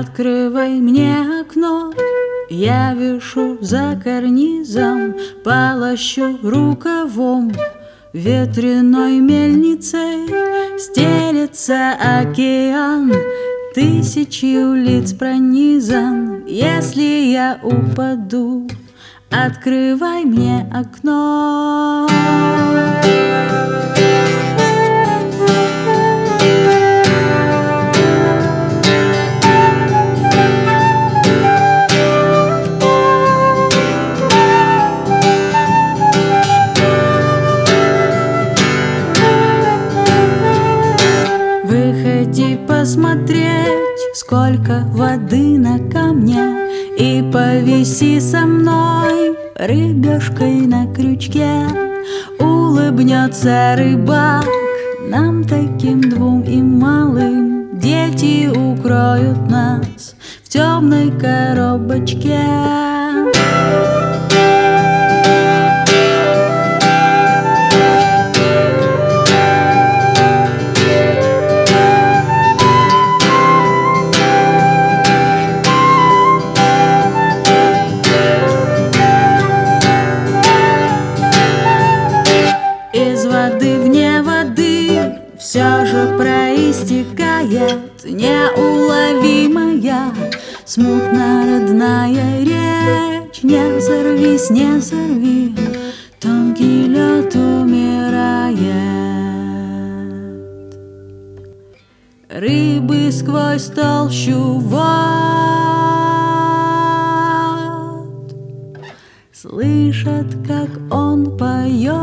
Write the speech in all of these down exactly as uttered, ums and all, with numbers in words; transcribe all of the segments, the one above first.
Открывай мне окно, я вишу за карнизом, полощу рукавом, ветряной мельницей стелется океан, тысячи лиц пронизан. Если я упаду, открывай мне окно. Выходи посмотреть, сколько воды на камне, и повиси со мной рыбешкой на крючке. Улыбнется рыбак нам таким двум и малым, дети укроют нас в темной коробочке. Из воды вне воды все же проистекает неуловимая, смутно родная речь. Не сорвись, не сорви, тонкий лед умирает. Рыбы сквозь толщу вод слышат, как он поет.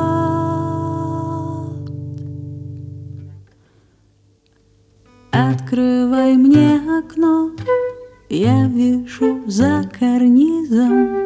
Открывай мне окно, я вишу за карнизом,